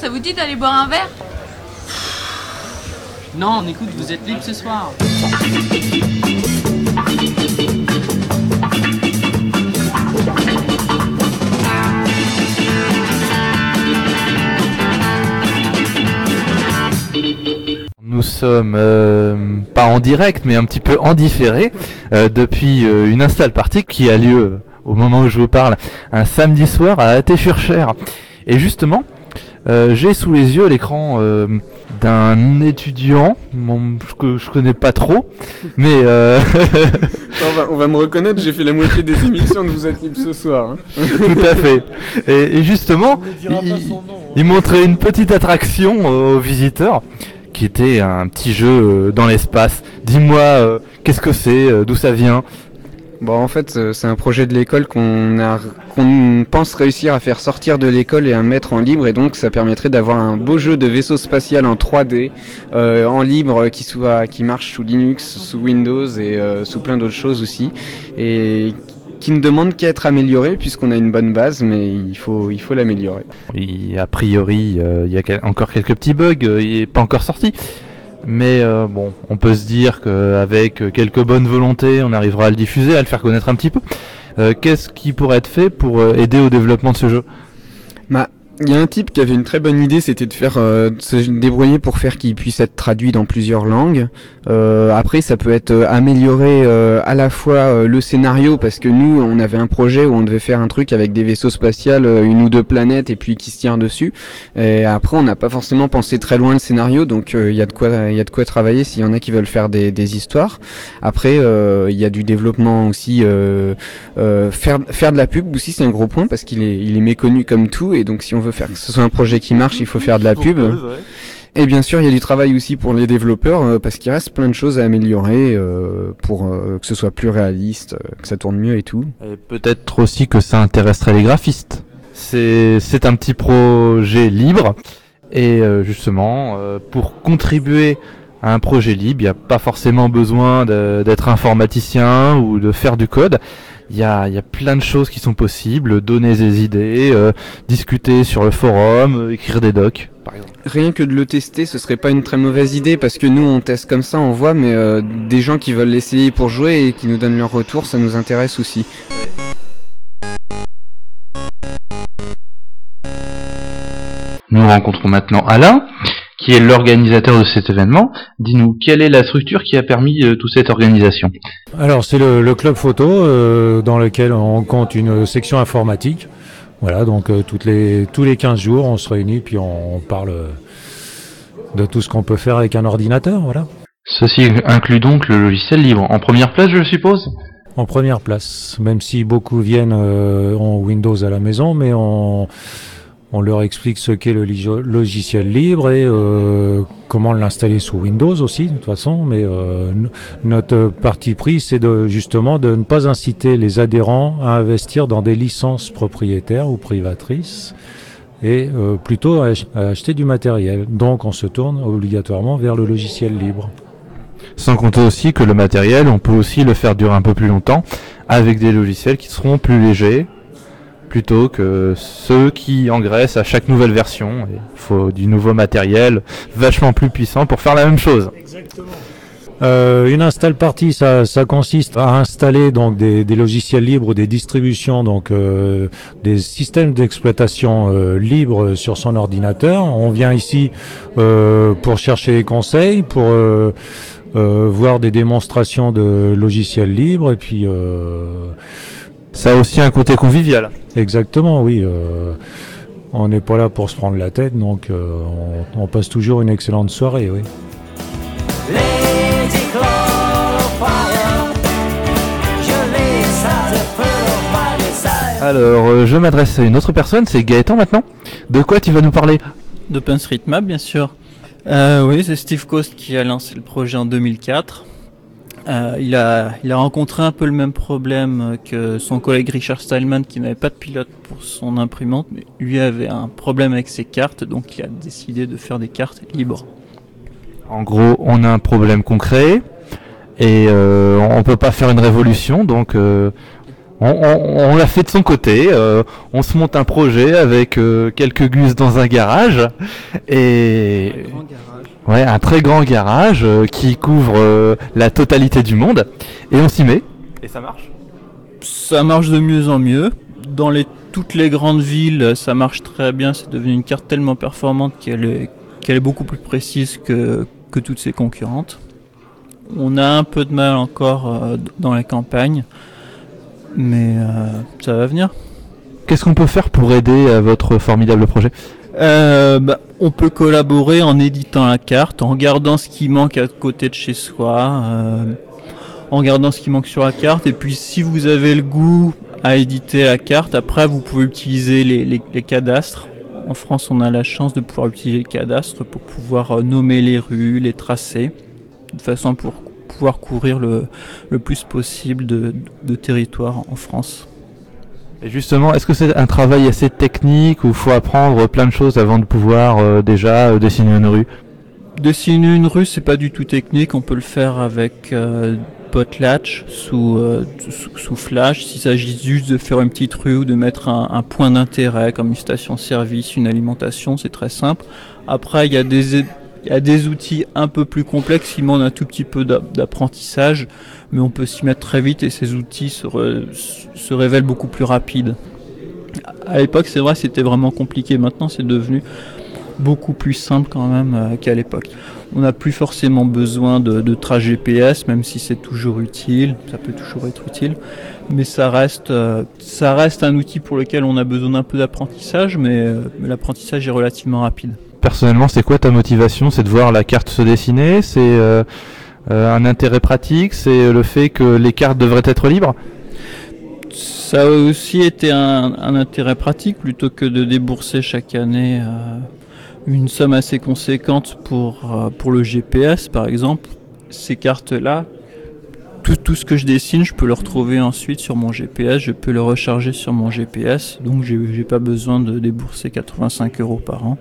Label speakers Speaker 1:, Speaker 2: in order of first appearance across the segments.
Speaker 1: ça vous dit d'aller boire un verre?
Speaker 2: Non, écoute, vous êtes libre ce soir.
Speaker 3: Nous sommes pas en direct, mais un petit peu en différé depuis une install party qui a lieu au moment où je vous parle un samedi soir à Athée-sur-Cher. Et justement, j'ai sous les yeux l'écran d'un étudiant que je connais pas trop, mais
Speaker 4: on va me reconnaître, j'ai fait la moitié des émissions de Vous êtes libre ce soir. Hein.
Speaker 3: Tout à fait. Et justement, il montrait une petite attraction aux visiteurs, qui était un petit jeu dans l'espace. Dis-moi, qu'est-ce que c'est, d'où ça vient?
Speaker 4: Bon, en fait, c'est un projet de l'école qu'on pense réussir à faire sortir de l'école et à mettre en libre, et donc ça permettrait d'avoir un beau jeu de vaisseau spatial en 3D, en libre, qui marche sous Linux, sous Windows et sous plein d'autres choses aussi, et qui ne demande qu'à être amélioré puisqu'on a une bonne base, mais il faut l'améliorer.
Speaker 3: A priori, il y a encore quelques petits bugs, il n'est pas encore sorti. Mais bon, on peut se dire qu'avec quelques bonnes volontés, on arrivera à le diffuser, à le faire connaître un petit peu. Qu'est-ce qui pourrait être fait pour aider au développement de ce jeu?
Speaker 4: Il y a un type qui avait une très bonne idée, c'était de se débrouiller pour faire qu'il puisse être traduit dans plusieurs langues. Après, ça peut être amélioré à la fois le scénario, parce que nous, on avait un projet où on devait faire un truc avec des vaisseaux spatials, une ou deux planètes, et puis qui se tirent dessus. Et après, on n'a pas forcément pensé très loin le scénario, donc il y a de quoi travailler s'il y en a qui veulent faire des histoires. Après, il y a du développement aussi, faire de la pub aussi, c'est un gros point, parce qu'il est méconnu comme tout, et donc si on veut faire que ce soit un projet qui marche, il faut faire de la pub. Et bien sûr, il y a du travail aussi pour les développeurs, parce qu'il reste plein de choses à améliorer pour que ce soit plus réaliste, que ça tourne mieux et tout.
Speaker 3: Et peut-être aussi que ça intéresserait les graphistes. C'est un petit projet libre, et justement, pour contribuer à un projet libre, il n'y a pas forcément besoin d'être informaticien ou de faire du code. Il y a plein de choses qui sont possibles, donner des idées, discuter sur le forum, écrire des docs, par exemple.
Speaker 4: Rien que de le tester, ce serait pas une très mauvaise idée, parce que nous on teste comme ça, on voit, mais des gens qui veulent l'essayer pour jouer et qui nous donnent leur retour, ça nous intéresse aussi.
Speaker 3: Nous rencontrons maintenant Alain, qui est l'organisateur de cet événement. Dis-nous, quelle est la structure qui a permis toute cette organisation?
Speaker 5: Alors c'est le club photo dans lequel on compte une section informatique. Voilà, donc tous les 15 jours on se réunit puis on parle de tout ce qu'on peut faire avec un ordinateur, voilà.
Speaker 3: Ceci inclut donc le logiciel libre. En première place, je suppose?
Speaker 5: En première place, même si beaucoup viennent en Windows à la maison, mais on leur explique ce qu'est le logiciel libre et comment l'installer sous Windows aussi, de toute façon. Mais notre parti pris, c'est justement de ne pas inciter les adhérents à investir dans des licences propriétaires ou privatrices et plutôt à acheter du matériel. Donc on se tourne obligatoirement vers le logiciel libre.
Speaker 3: Sans compter aussi que le matériel, on peut aussi le faire durer un peu plus longtemps avec des logiciels qui seront plus légers, plutôt que ceux qui engraissent à chaque nouvelle version. Il faut du nouveau matériel vachement plus puissant pour faire la même chose.
Speaker 5: Exactement. Une install party, ça consiste à installer donc des logiciels libres, des distributions, donc des systèmes d'exploitation libres sur son ordinateur. On vient ici pour chercher des conseils, pour voir des démonstrations de logiciels libres, et puis
Speaker 3: ça a aussi un côté convivial.
Speaker 5: Exactement, oui. On n'est pas là pour se prendre la tête, donc on passe toujours une excellente soirée, oui.
Speaker 3: Alors, je m'adresse à une autre personne, c'est Gaëtan maintenant. De quoi tu vas nous parler?
Speaker 2: d'OpenStreetMap, bien sûr. Oui, c'est Steve Coast qui a lancé le projet en 2004. Il a rencontré un peu le même problème que son collègue Richard Stallman, qui n'avait pas de pilote pour son imprimante, mais lui avait un problème avec ses cartes, donc il a décidé de faire des cartes libres.
Speaker 3: En gros, on a un problème concret et on peut pas faire une révolution, donc On l'a fait de son côté, on se monte un projet avec quelques gus dans un garage et ouais, un très grand garage qui couvre la totalité du monde et on s'y met et ça marche.
Speaker 2: Ça marche de mieux en mieux. Dans toutes les grandes villes, ça marche très bien. C'est devenu une carte tellement performante qu'elle est beaucoup plus précise que toutes ses concurrentes. On a un peu de mal encore dans les campagnes. Mais ça va venir.
Speaker 3: Qu'est-ce qu'on peut faire pour aider à votre formidable projet ?
Speaker 2: On peut collaborer en éditant la carte, en regardant ce qui manque à côté de chez soi, en regardant ce qui manque sur la carte. Et puis si vous avez le goût à éditer la carte, après vous pouvez utiliser les cadastres. En France, on a la chance de pouvoir utiliser les cadastres pour pouvoir nommer les rues, les tracés, de façon pour pouvoir couvrir le plus possible de territoire en France.
Speaker 3: Et justement, est-ce que c'est un travail assez technique où il faut apprendre plein de choses avant de pouvoir déjà dessiner une rue ?
Speaker 2: Dessiner une rue, c'est pas du tout technique. On peut le faire avec Potlatch sous Flash. S'il s'agit juste de faire une petite rue ou de mettre un point d'intérêt comme une station-service, une alimentation, c'est très simple. Après, il y a des outils un peu plus complexes qui demandent un tout petit peu d'apprentissage, mais on peut s'y mettre très vite et ces outils se révèlent beaucoup plus rapides. À l'époque, c'est vrai, c'était vraiment compliqué. Maintenant, c'est devenu beaucoup plus simple quand même qu'à l'époque. On n'a plus forcément besoin de traces GPS, même si c'est toujours utile, ça peut toujours être utile, mais ça reste un outil pour lequel on a besoin d'un peu d'apprentissage, mais l'apprentissage est relativement rapide.
Speaker 3: Personnellement, c'est quoi ta motivation ? C'est de voir la carte se dessiner ? C'est un intérêt pratique ? C'est le fait que les cartes devraient être libres ?
Speaker 2: Ça a aussi été un intérêt pratique, plutôt que de débourser chaque année une somme assez conséquente pour le GPS, par exemple. Ces cartes-là, tout ce que je dessine, je peux le retrouver ensuite sur mon GPS, je peux le recharger sur mon GPS, donc j'ai pas besoin de débourser 85 € par an.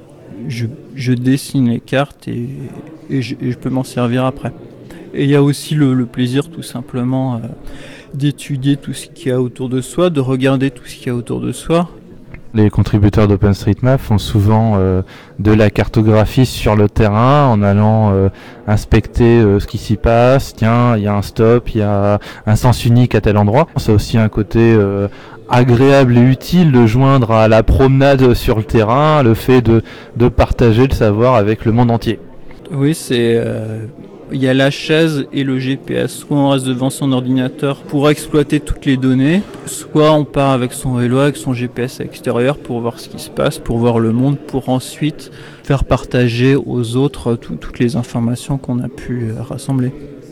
Speaker 2: Je dessine les cartes et je peux m'en servir après. Et il y a aussi le plaisir tout simplement d'étudier tout ce qu'il y a autour de soi, de regarder tout ce qu'il y a autour de soi.
Speaker 3: Les contributeurs d'OpenStreetMap font souvent de la cartographie sur le terrain en allant inspecter ce qui s'y passe. Tiens, il y a un stop, il y a un sens unique à tel endroit. C'est aussi un côté agréable et utile de joindre à la promenade sur le terrain, le fait de partager le savoir avec le monde entier.
Speaker 2: Oui, il y a la chaise et le GPS. Soit on reste devant son ordinateur pour exploiter toutes les données, soit on part avec son vélo, avec son GPS à l'extérieur pour voir ce qui se passe, pour voir le monde, pour ensuite faire partager aux autres toutes les informations qu'on a pu rassembler.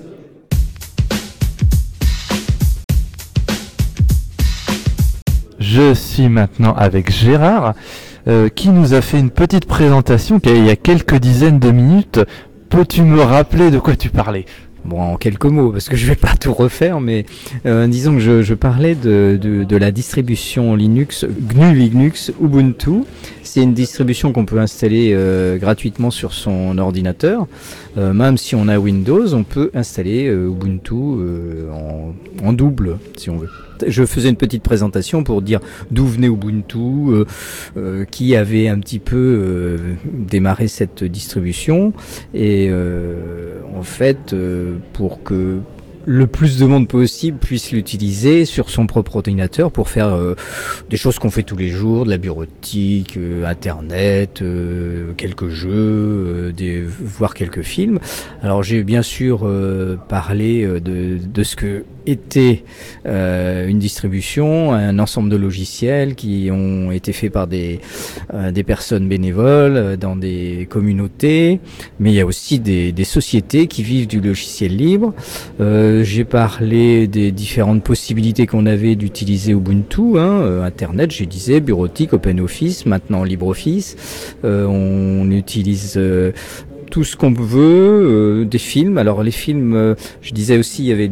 Speaker 3: Je suis maintenant avec Gérard qui nous a fait une petite présentation il y a quelques dizaines de minutes. Peux-tu me rappeler de quoi tu parlais ?
Speaker 1: Bon, en quelques mots, parce que je vais pas tout refaire, mais disons que je parlais de la distribution Linux, GNU Linux Ubuntu. C'est une distribution qu'on peut installer gratuitement sur son ordinateur. Même si on a Windows, on peut installer Ubuntu en double, si on veut. Je faisais une petite présentation pour dire d'où venait Ubuntu, qui avait un petit peu démarré cette distribution, et en fait, pour que le plus de monde possible puisse l'utiliser sur son propre ordinateur pour faire des choses qu'on fait tous les jours, de la bureautique, Internet, quelques jeux, voir quelques films. Alors j'ai bien sûr parlé de ce que était une distribution, un ensemble de logiciels qui ont été faits par des personnes bénévoles dans des communautés, mais il y a aussi des sociétés qui vivent du logiciel libre. J'ai parlé des différentes possibilités qu'on avait d'utiliser Ubuntu, Internet, je disais, bureautique, OpenOffice, maintenant LibreOffice. On utilise tout ce qu'on veut, des films. Alors les films, je disais aussi, il y avait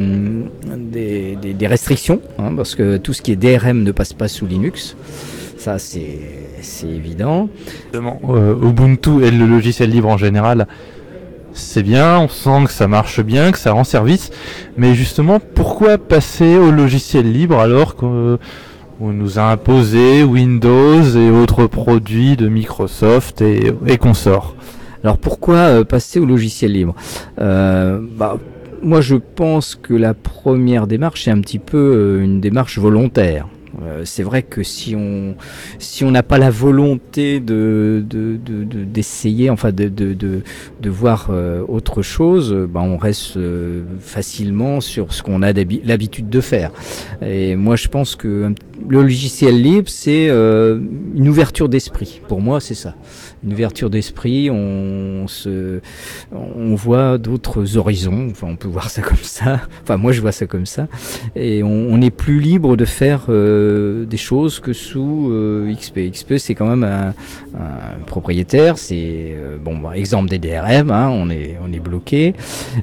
Speaker 1: des restrictions, parce que tout ce qui est DRM ne passe pas sous Linux. Ça, c'est évident.
Speaker 3: Ubuntu et le logiciel libre en général c'est bien, on sent que ça marche bien, que ça rend service, mais justement, pourquoi passer au logiciel libre alors qu'on nous a imposé Windows et autres produits de Microsoft et consorts?
Speaker 1: Alors pourquoi passer au logiciel libre? Moi je pense que la première démarche c'est un petit peu une démarche volontaire. C'est vrai que si on n'a pas la volonté d'essayer, enfin de voir autre chose, on reste facilement sur ce qu'on a l'habitude de faire. Et moi je pense que le logiciel libre c'est une ouverture d'esprit. Pour moi c'est ça, une ouverture d'esprit. On voit d'autres horizons. Enfin on peut voir ça comme ça. Enfin moi je vois ça comme ça. Et on est plus libre de faire des choses que sous XP. XP c'est quand même un propriétaire, c'est exemple des DRM, on est bloqué.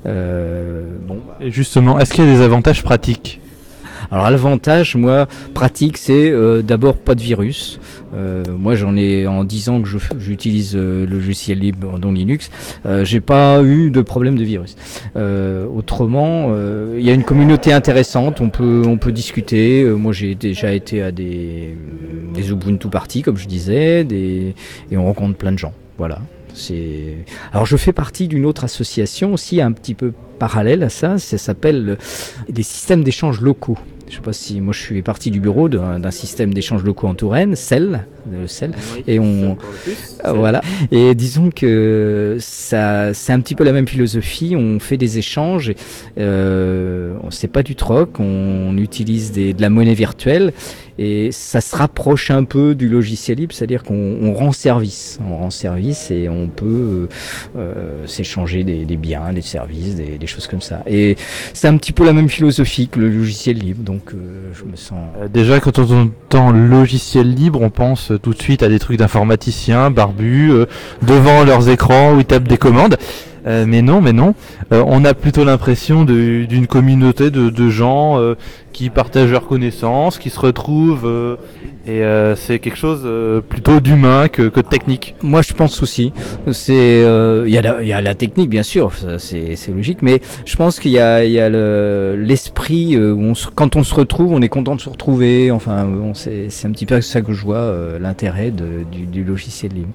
Speaker 3: Et justement, est-ce qu'il y a des avantages pratiques?
Speaker 1: Alors l'avantage, moi, pratique, c'est d'abord pas de virus. Moi j'en ai en 10 ans que j'utilise le logiciel libre dans Linux, j'ai pas eu de problème de virus. Autrement, il y a une communauté intéressante, on peut discuter. Moi j'ai déjà été à des Ubuntu parties comme je disais, et on rencontre plein de gens. Voilà. Alors je fais partie d'une autre association aussi un petit peu parallèle à ça, ça s'appelle des systèmes d'échange locaux. Je sais pas si moi je suis partie du bureau d'un système d'échange locaux en Touraine, CEL, et voilà. Et disons que ça, c'est un petit peu la même philosophie. On fait des échanges, c'est pas du troc, on utilise de la monnaie virtuelle. Et ça se rapproche un peu du logiciel libre, c'est-à-dire qu'on rend service. On rend service et on peut s'échanger des biens, des services, des choses comme ça. Et c'est un petit peu la même philosophie que le logiciel libre, donc je me sens...
Speaker 3: Déjà, quand on entend logiciel libre, on pense tout de suite à des trucs d'informaticiens, barbus, devant leurs écrans où ils tapent des commandes. Mais non, on a plutôt l'impression d'une communauté de gens qui partagent leurs connaissances, qui se retrouvent, et c'est quelque chose plutôt d'humain que de technique.
Speaker 1: Moi, je pense aussi. C'est, il y a la technique, bien sûr, c'est logique, mais je pense qu'il y a l'esprit où quand on se retrouve, on est content de se retrouver. Enfin, c'est un petit peu ça que je vois l'intérêt du logiciel libre.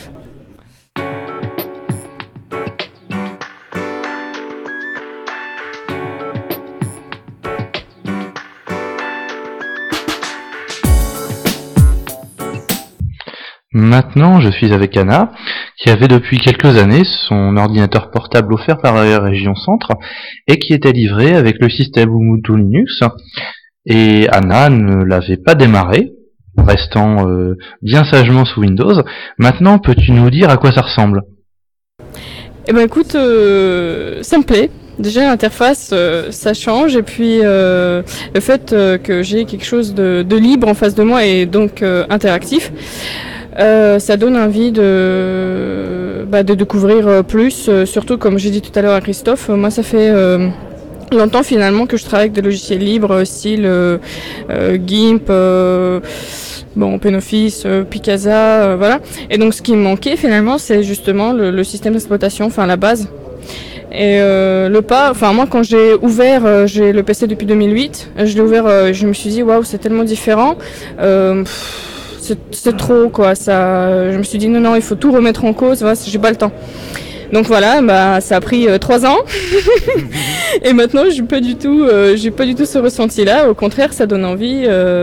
Speaker 3: Maintenant, je suis avec Anna, qui avait depuis quelques années son ordinateur portable offert par la région Centre et qui était livré avec le système Ubuntu Linux. Et Anna ne l'avait pas démarré, restant bien sagement sous Windows. Maintenant, peux-tu nous dire à quoi ça ressemble?
Speaker 6: Eh ben écoute, ça me plaît. Déjà l'interface, ça change, et puis le fait que j'ai quelque chose de libre en face de moi et donc interactif, ça donne envie de découvrir plus, surtout comme j'ai dit tout à l'heure à Christophe, moi ça fait longtemps finalement que je travaille avec des logiciels libres style GIMP, OpenOffice, Picasa, voilà. Et donc ce qui me manquait finalement c'est justement le système d'exploitation, enfin la base. Et moi quand j'ai ouvert, j'ai le PC depuis 2008, je l'ai ouvert, je me suis dit waouh c'est tellement différent. C'est trop quoi, ça. Je me suis dit non il faut tout remettre en cause, j'ai pas le temps. Donc voilà, ça a pris 3 ans et maintenant j'ai pas du tout ce ressenti-là. Au contraire, ça donne envie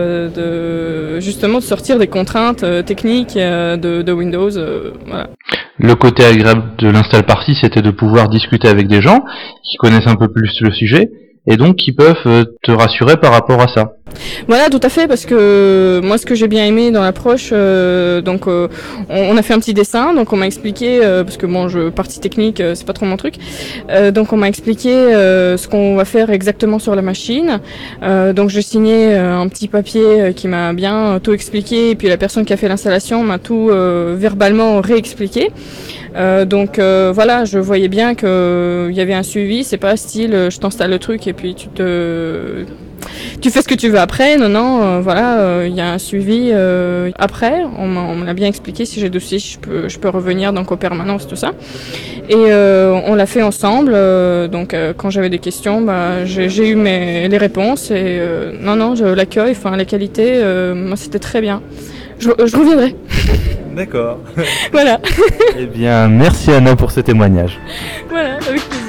Speaker 6: de sortir des contraintes techniques de Windows. Voilà.
Speaker 3: Le côté agréable de l'install party, c'était de pouvoir discuter avec des gens qui connaissent un peu plus le sujet et donc qui peuvent te rassurer par rapport à ça.
Speaker 6: Voilà, tout à fait, parce que moi, ce que j'ai bien aimé dans l'approche, on a fait un petit dessin, donc on m'a expliqué, parce que partie technique, c'est pas trop mon truc, donc on m'a expliqué ce qu'on va faire exactement sur la machine. Donc je signais un petit papier qui m'a bien tout expliqué, et puis la personne qui a fait l'installation m'a tout verbalement réexpliqué. Voilà, je voyais bien qu'il y avait un suivi, c'est pas style je t'installe le truc et puis tu fais ce que tu veux après. Non, voilà, il y a un suivi après. On me l'a bien expliqué. Si j'ai dossier, je peux revenir donc aux permanences, tout ça. Et on l'a fait ensemble. Donc quand j'avais des questions, j'ai eu les réponses. Et l'accueil, la qualité, moi c'était très bien. Je reviendrai.
Speaker 3: D'accord.
Speaker 6: Voilà.
Speaker 3: Eh bien, merci Anna pour ce témoignage.
Speaker 6: Voilà, avec plaisir.